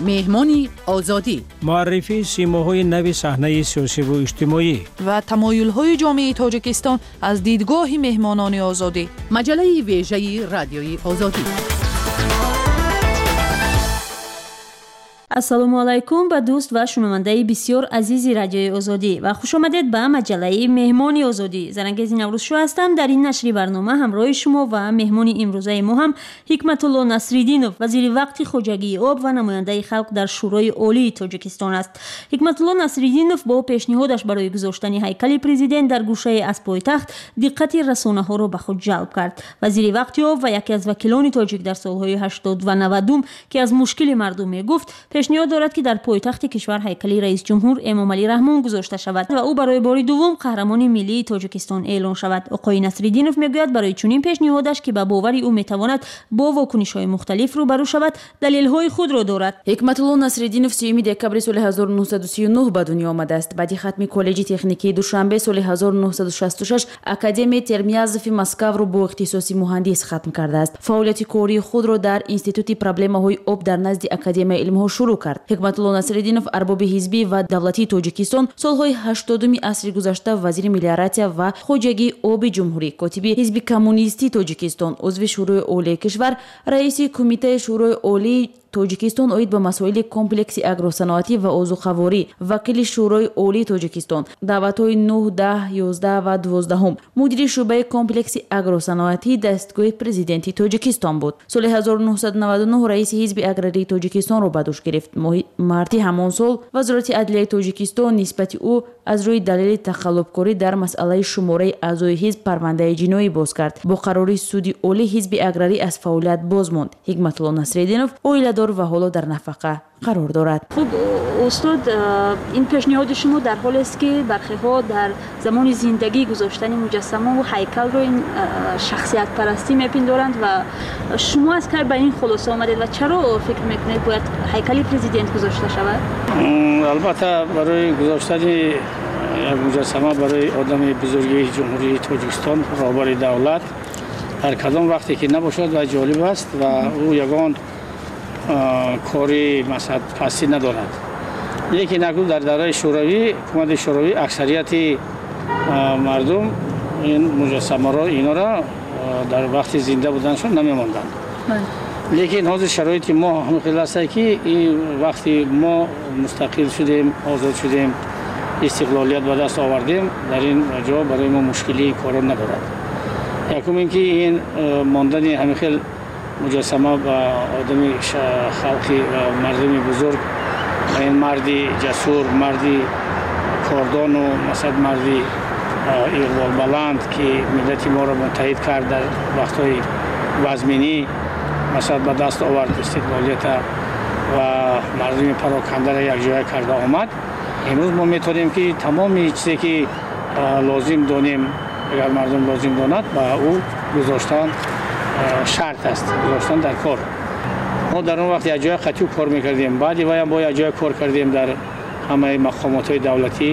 مهمانی آزادی، معرفی سیماهای نو صحنه سیاسی و اجتماعی و تمایل‌های جامعه تاجیکستان از دیدگاه مهمانان آزادی. مجله ویژه رادیوی آزادی. ассалому алайкум ба дӯст ва шунавандаи бисёр азизи радиои озодӣ ва хушомадед ба маҷаллаи меҳмони озодӣ. Зарангези Наврӯзшо ҳастам. Дар ин нашри барнома ҳамроҳи шумо ва меҳмони имрӯзаи мо ҳам Ҳикматулло Насриддинов, вазири вақти хоҷагии об ва намояндаи халқ дар шӯрои олии Тоҷикистон аст. Ҳикматулло Насриддинов бо пешниҳодаш барои гузоштани ҳайкали президент дар гӯшае аз пойтахт диққати расонаҳоро ба худ ҷалб кард. Вазири вақти об ва яке аз вакилони тоҷик дар солҳои 80 ва 90 ки аз мушкили мардум мегуфт, пешниҳод дорад ки дар пойтахти кишвар ҳайкали раисҷумҳур Эмомалӣ Раҳмон гузошта шавад ва ӯ барои бори дуввум қаҳрамони миллии Тоҷикистон эълон шавад. Оқои Насриддинов мегӯяд барои чунин пешниҳодаш ки ба бовари ӯ метавонад бо вокунишҳои мухталиф рӯбарӯ шавад, далелҳои худро дорад. Ҳикматулло Насриддинов 3 декабри соли 1939 ба дунё омадааст. Баъди хатми коллеҷи техникии Душанбе соли 1966 Академияи Термиязови Москавро бо ихтисоси муҳандис хатм кардааст. Фаъолияти кории худро дар Институти проблемаҳои об дар назди Академияи илмҳо шурӯъ кард. Ҳикматулло Насриддинов арбоби ҳизбӣ ва давлатии Тоҷикистон солҳои 80 асри гузашта вазири мелиоратсия ва хоҷагии оби ҷумҳурӣ, котиби ҳизби коммунистии Тоҷикистон, узви шӯрои олии кишвар, раиси кумитаи шӯрои олии Тоҷикистон оид ба масоили комплекси агросаноатӣ ва озуқаворӣ, вакили шӯрои олии Тоҷикистон, даъватҳои 9, 10, 11 ва 12, мудири шӯъбаи комплекси агросаноатӣ дастгоҳи президенти Тоҷикистон буд. Соли 1999 раиси ҳизби аграрии Тоҷикистонро ба дӯш гирифт. Моҳи марти ҳамон сол вазорати адлияи Тоҷикистон нисбати ӯ аз рӯи далели тахаллубкорӣ дар масъалаи шумораи аъзои ҳизб парвандаи ҷиноӣ боз кард. Бо қарори суди олии ҳизби аграрӣ аз фаъолият боз монд. Ҳикматулло Насриддинов оиладор ва ҳоло дар нафақа қарор дорад. Хуб устод, ин пешниҳоди шумо дар ҳолест ки бархеҳо дар замони зиндагӣ гузоштани муҷассамаву ҳайкалро ин шахсиятпарастӣ мепиндоранд ва шумо аз кай ба ин хулоса омадед ва чаро фикр мекунед бояд ҳайкали президент гузошта шавад? албатта барои гузоштани як муҷассама барои одами бузургии ҷумҳурии Тоҷикистон, роҳбари давлат, дар кадом вақте ки набошад ва ҷолиб аст ва ӯ ягон кори масъад пастӣ надорад. лекин акнун дар давраи шӯравӣ, ҳукумати шӯравӣ аксарияти мардум ин муҷассамаро инора дар вақти зинда буданашон намемонданд. лекин ҳозир шароити мо ҳамихел аст ки вақти мо мустақил шудем, озод шудем, истиқлолият ба даст овардем, дар ин ҷо барои мо мушкилии коро надорад. якум ин ки ин мондани ҳамихел муҷассама ба одами халқи мардуми бузург, ин марди ҷасур, марди кордону масад марди иқболбаланд ки миллати моро муттаҳид кард дар вақтҳои вазминӣ, масад ба даст овард истиқлолията ва мардуми парокандаро якҷоя карда омад. имрӯз мо метавонем ки тамоми чизе ки лозим донем, агар мардум лозим донад, ба ӯ гузоштан шарт аст, гузоштан дар кор. мо дар он вақт якҷоя қатъиу кор мекардем, баъди ваям бо якҷоя кор кардем, дар ҳамаи мақомотҳои давлатӣ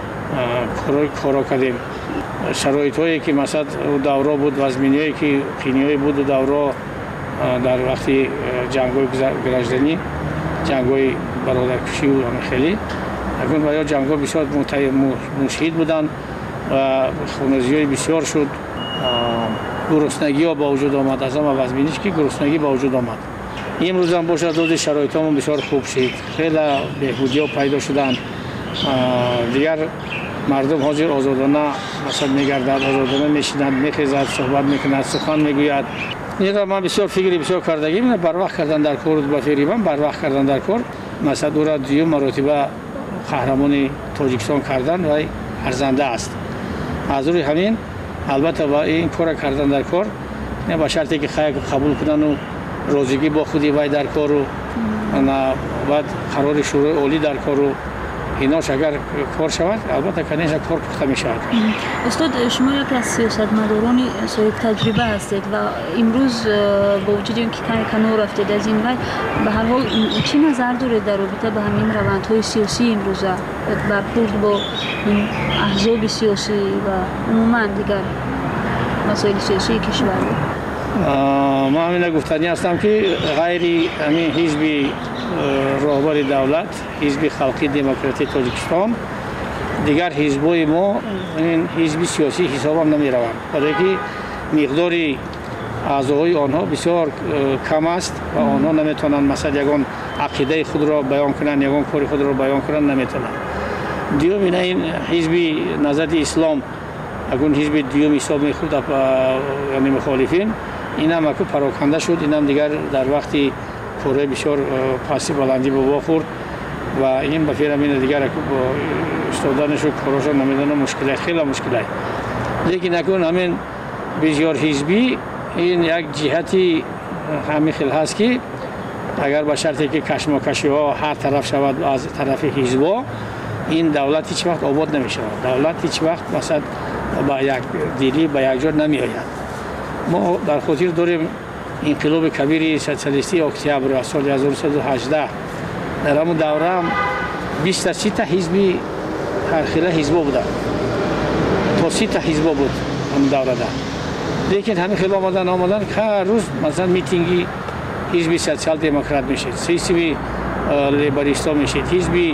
коро кардем. шароитҳое ки масад давро буд, вазминиҳое ки қиниҳое буду давро дар вақти ҷангҳои гражданӣ, ҷангҳои бародаркушиву ҳамихелӣ, акнун ба ё ҷангҳо бисёр мушҳид буданд ва хуназиҳои бисёр шуд. гуруснагиҳо ба вуҷуд омад, аз ҳама вазминиш ки гуруснагӣ ба вуҷуд омад. имрӯзам бошад дози шароитҳомон бисёр хуб шид, хеле беҳбудиҳо пайдо шуданд. дигар мардум ҳозир озодона масад мегардад, озодона мешинад, мехезад, суҳбат мекунад, сухан мегӯяд. инро ман бисёр фикри бисёр кардагим, барвақт кардан дар кор ба фикри ман барвақт кардан дар кор, масад ӯра дуюм маротиба қаҳрамони Тоҷикистон кардан вай арзанда аст. аз рӯи ҳамин албатта ба ин кора кардан дар кор ба шарте ки хаяк қабул кудану розигӣ бо худи вай дар кору баъд қарори шӯрои олӣ дар кору инош агар кор шавад, албатта конечно кор пухта мешавад. устод, шумо яке аз сиёсатмадорони соҳиб таҷриба ҳастед ва имрӯз бо вуҷуди он ки каме канор рафтед аз ин вай, ба ҳар ҳол чӣ назар доред дар робита ба ҳамин равандҳои сиёсии имрӯза, бархӯрд бо ин аҳзоби сиёсӣ ва умуман дигар масоили сиёсии кишвар? ман ҳамина гуфтанӣ ҳастам ки ғайри ҳамин ҳизби роҳбари давлат ҳизби халқи демократии тоҷикистон дигар ҳизбои мо ин ҳизби сиёсӣ ҳисобам намераванд, барое ки миқдори аъзоҳои онҳо бисёр кам аст ва онҳо наметавонанд масалан ягон ақидаи худро баён кунанд, ягон кори худро баён кунанд наметавонанд. дуюм ина ин ҳизби назади ислом агун ҳизби дуюм ҳисоб мехӯрд яъне мухолифин, инам аку пароканда шуд, инам дигар дар вақти кораи бисёр пасти баландӣ ба во хӯрд ва ин ба фирамина дигар аку бо истоданашу короша намедонам мушкилай, хела мушкилай. лекин акун ҳамин бисёр ҳизбӣ ин як ҷиҳати ҳамин хел ҳаст ки агар ба шарте ки кашмокашиҳо ҳар тараф шавад аз тарафи ҳизбо, ин давлат ҳеҷ вақт обод намешавад, давлат ҳеҷ вақт масад ба якдилӣ ба якҷо намеояд. мо дар хотир дорем инқилоби кабири социалистии октябр аз соли 1918 дар ҳамун давра 23 ҳизби ҳархела ҳизбо буданд, то 30 ҳизбо буд ҳамун даврада. лекин ҳамин хел омадан ҳар рӯз масалан митинги ҳизби социал демократ мешед, ҳизби лейбористо мешед, ҳизби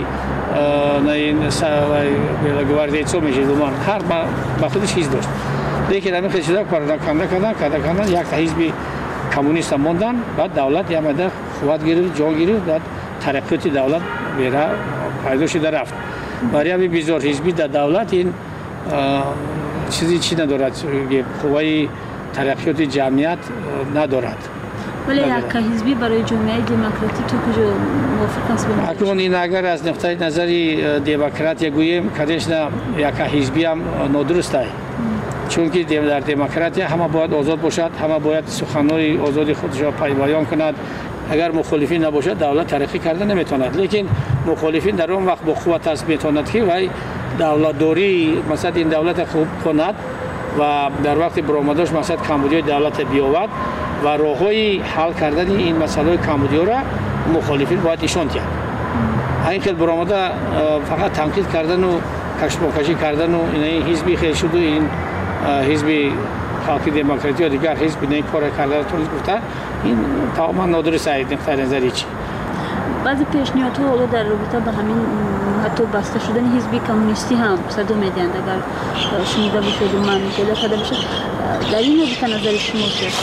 гвардейцо мешед, ҳар ба худаш ҳизб дошт. лекин ҳамин хел шуда кардан якта ҳизби коммуниста мондан, баъд давлат ямада қувват гирифт, ҷон гирифт, баъд тараққиёти давлат бера пайдо шуда рафт. барои ҳамин бизор ҳизбӣ дар давлат ин чизи чӣ надорад, қувваи тараққиёти ҷамъият надорад. вале якҳизбӣ барои ҷомеаи демократӣ ту куҷо мувофиқ аст? акун ин агар аз нуқтаи назари демократия гӯем, конечно якҳизбиам нодуруст аст, чунки дар демократия ҳама бояд озод бошад, ҳама бояд суханҳои озоди худашро баён кунад. агар мухолифин набошад давлат тараққӣ карда наметавонад. лекин мухолифин дар он вақт бо қувват аст метавонад ки вай давлатдории масалан ин давлата хуб кунад ва дар вақти баромадаш масалан камбудиёи давлата биёвад ва роҳҳои ҳал кардани ин масъалаҳои камбудиёро мухолифин бояд нишон диҳад. ҳамин хел баромада фақат танқид кардану кашмокашӣ кардану ин ҳизби хел шуду ин ҳизби халқи демократӣ ё дигар ҳизби ин кора карда турист гуфта, ин тамоман нодуруст аст нуқтаи назари чӣ. баъзе пешниҳодҳо ҳоло дар робита ба ҳамин ҳатто баста шудани ҳизби коммунистӣ ҳам садо медиҳанд, агар шунида бошед ман пайдо карда бошад. дар ин робита назари шумо чист?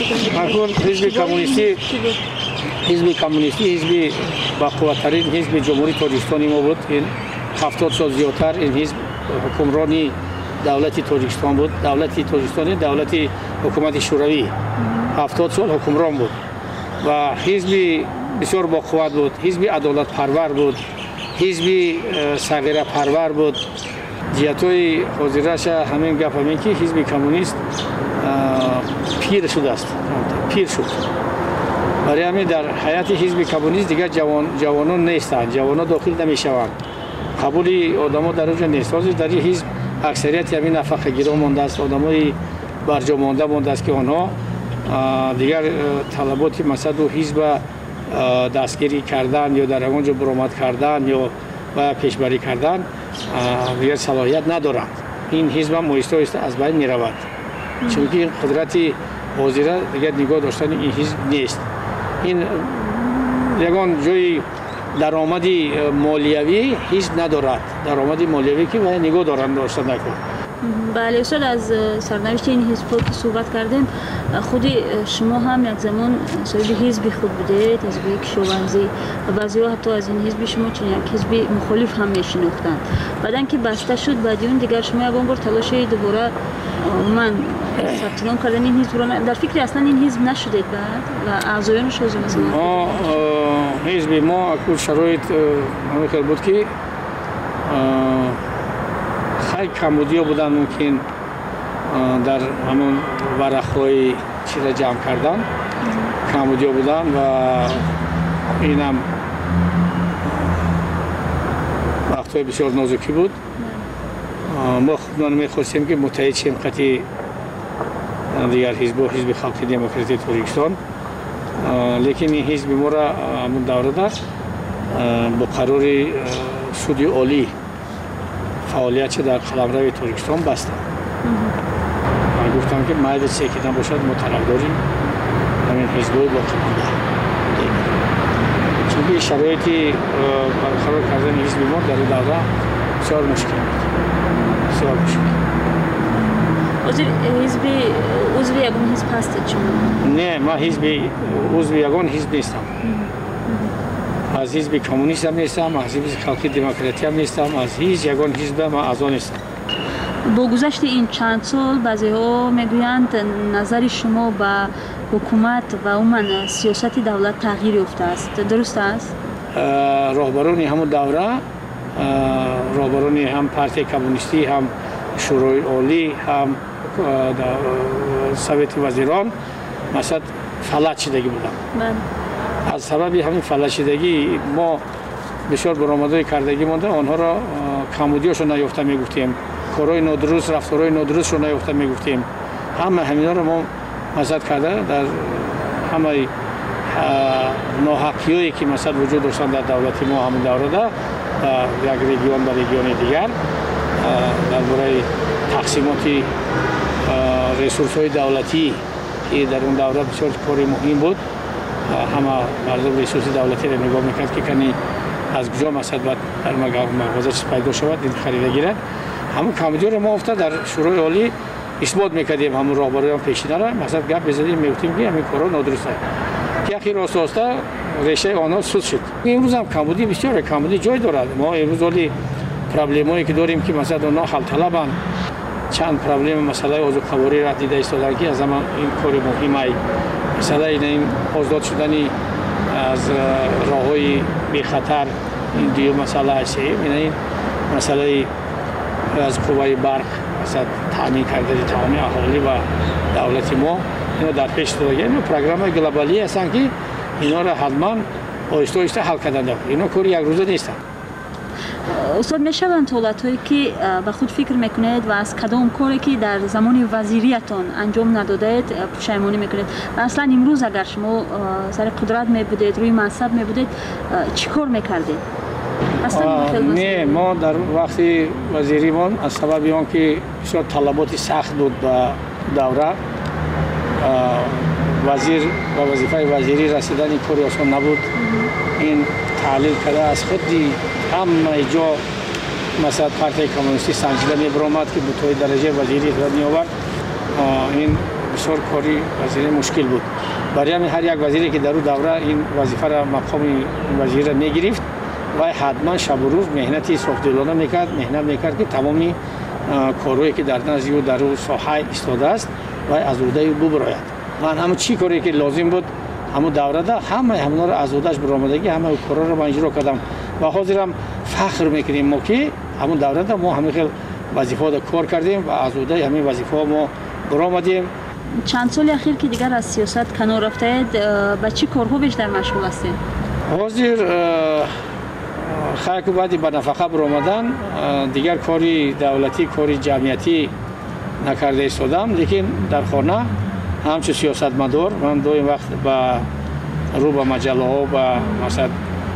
ҳизби коммунистӣ ҳизби бақувваттарин ҳизби ҷумҳурии тоҷикистони мо буд. ин 70 сол зиёдтар ин ҳизб ҳукмрони давлати тоҷикистон буд. давлати тоҷикистони давлати ҳукумати шӯравӣ 70 сол ҳукмрон буд ва ҳизби бисёр боқувват буд, ҳизби адолатпарвар буд, ҳизби сағирапарвар буд. ҷиҳатҳои ҳозираша ҳамин гап ҳамин ки ҳизби коммунист пир шудааст, пир шуд. барои ҳамин дар ҳаяти ҳизби коммунист дигар ҷавонон нестанд, ҷавонон дохил намешаванд, қабули одамо дар онҷо нест. ҳозир дар ин ҳизб аксарияти ҳамин нафақагиро мондааст, одамои барҷо монда мондааст ки онҳо дигар талаботи масаду ҳизба дастгирӣ кардан ё дар ягон ҷо буромад кардан ё ва пешбарӣ кардан дигар салоҳият надоранд. ин ҳизбам оҳиста оҳиста аз байн меравад, чунки ин қудрати ҳозира дигар нигоҳ доштани ин ҳизб нест. ин ягон ҷои даромади молиявӣ ҳизб надорад, даромади молиявӣ ки вай нигоҳ доранд дошта накун. бале устод, аз сарнавишти ин ҳизбҳо ки суҳбат кардем, худи шумо ҳам як замон соҳиби ҳизби худ будед, ҳизби кишоварзӣ, ва баъзеҳо ҳатто аз ин ҳизби шумо чун як ҳизби мухолиф ҳам мешинохтанд. баъдан ки баста шуд, баъди он дигар шумо ягон бор талоши дубора умуман сабтином кардани ин ҳизбро дар фикри аслан ин ҳизб нашудед баъд ва аъзоёнаш ҳозир масалан? ҳизби мо аку шароит ҳамин хел буд ки хай камбудиё буданд, мумкин дар ҳамон варақҳои чиза ҷамъ кардан камбудиё буданд ва инам вақтҳои бисёр нозукӣ буд. мо худмон мехостем ки муттаҳид шем қати дигар ҳизбҳо, ҳизби халқи демократии тоҷикистон. лекин ин ҳизби моро ҳамон даврада бо қарори суди олӣ фаъолиятша дар қаламрави тоҷикистон бастанд. гуфтам ки майли чизе ки набошад мо тарафдори ҳамин ҳизбҳои боқимонда. чунки چون شرایطی برقرار کردن حزب ما در دوره بسیار مشکل بود. بسیار مشکل. عضو یگان حزب هستید شما؟ نه، ما عضو یگان حزب نیستم. از حزب کمونیست هم نیستم، از حزب خلقی دموکراتی هم نیستم، از هیچ یگان حزب ما از آن نیستم. با گذشت این چند سال بعضی‌ها میگویند نظر شما به حکومت و عموما سیاست دولت تغییر یافته است. درست است؟ راهبران همون دوره، راهبران هم پارتی کمونیستی، هم شورای عالی، هم سویت وزیران مثلا فلج شدگی بودن. از سبب همین فلج شدگی ما بسیار برآمدهای کردگی مونده، آنها را کمبودیاشو نیافته میگفتیم، کارهای نادرست، رفتارهای نادرست رو نیافته میگفتیم. همه همینا رو ما مزد کرده در همه ناحقیایی که مثلا وجود داشتن در دولتی ما همون دوره ده یک رژیون به رژیون دیگر درباره تقسیمات ریسورس‌های دولتی که در اون دوره بسیار کاری مهم بود. همه مردم ریسورس دولتی را نگاه میکرد که کنی از کجا مثلا در مغازه چیز پیدا شود این خریده گیرد. همون کمبودی رو ما افتاد در شورای عالی اثبات میکردیم، همون راهبران پیشینه را مثلا گپ بزدیم میگفتیم که همین کارا نادرسته که اخیر آساسته ریشه آنها سود شد. امروز هم کمبودی بسیار کمبودی جای دارد. ما امروز ولی پرابلمایی که داریم که مثلا اونها حل طلبن، چند پرابلم مسئله عضوخواری را دیده ایستادن که از زمان این کار مهمه مثلا این آزاد شدنی از راههای بی خطر این دیو مسئله است. این مسئله از قوای برق مثلا تامین کردن تمام اهالی و دولت ما اینا در پیش داره. اینا پروگرام گلوبالی هستن که اینا را حتما آهسته آهسته حل کردن. اینا کاری یک روزه نیستن. استاد میشوند حالت‌هایی که به خود فکر میکنید و از کدام کاری که در زمان وزیریتان انجام ندادید پشیمانی میکنید و اصلا امروز اگر شما سر قدرت میبودید، روی منصب میبودید، چی کار میکردید؟ نه، ما در وقتی وزیریمان از سبب آن که بسیار طلبات سخت بود به دوره وزیر و وظیفه وزیری رسیدن این کاری آسان نبود. این تعلیل کرده از خودی همه جا مثلا پارتی کمونیستی سنجیده میبرامد که بطوری درجه وزیری را میآورد. این بسیار کاری وزیری مشکل بود. برای همین هر یک وزیری که در اون دوره این وظیفه را مقام وزیر را میگرفت و حتما شب و روز مهنتی صافدلانه میکرد، مهنت میکرد که تمامی کارهایی که در نزد او در اون ساحه ایستاده است و از عهده او ببراید. من همه چی کاری که لازم بود همون دوره ده همه همونا رو از عهدهش برآمدگی همه کارا رو من اجرا کردم و حاضرم فخر میکنیم ما که همون دوره ده ما همه خیلی وظیفه رو کار کردیم و از عهده همین وظیفه ما برآمدیم. چند سال اخیر که دیگر از سیاست کنار رفتید، با چی کارها بیشتر مشغول هستید؟ حاضر خیلی بعدی به نفقه برآمدن دیگر کاری دولتی، کاری جمعیتی نکرده ایستادم، لیکن در خانه همچون سیاستمدار من دو این وقت رو به مجله ها و مثلا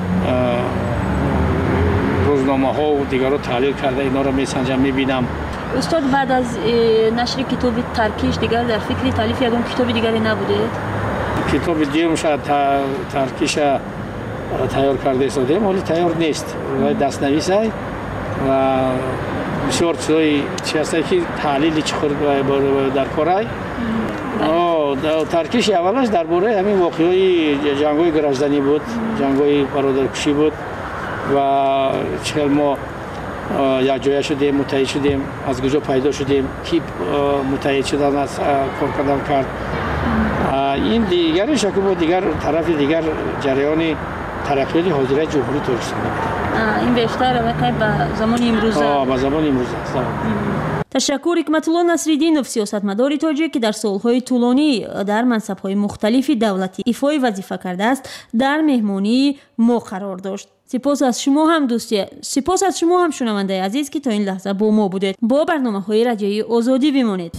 روزنامه ها و دیگر رو تحلیل کرده اینا رو میسنجم میبینم. استاد بعد از نشر کتاب ترکیش دیگر در فکر تالیف یگان کتاب دیگری نبودید؟ کتاب دیگه شاید ترکیش تیار کرده ایستادیم ولی تیار نیست و دستنویس است و بسیار چیزایی چی هست که تحلیلی چی خورد در کارای ترکیش اولش درباره همین واقعی جنگ‌های گرجدنی بود، جنگ‌های برادرکشی بود و چقدر ما یک جای شدیم، متحد شدیم، از کجا پیدا شدیم، کی متحد شدن از کار کردن کرد. این دیگرش که بود دیگر طرف دیگر جریان ترقیات حاضره جمهوری ترکستان. این بیشتر رابطه با زمان امروزه. با زمان امروزه. تشکر حکمت‌الله نصرالدینов سیاستمداری تاجیک که در سالهای طولانی در منصب‌های مختلفی دولتی ایفای وظیفه کرده است در مهمانی ما قرار داشت. سپاس از شما هم دوستی، سپاس از شما هم شنونده عزیز که تا این لحظه با ما بودید. با برنامه‌های رادیویی آزادی بمانید.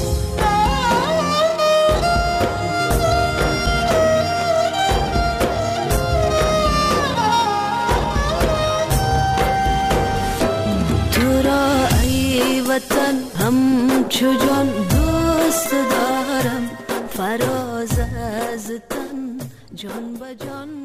وطن همچو جان دوست دارم فراز از تن جان به جان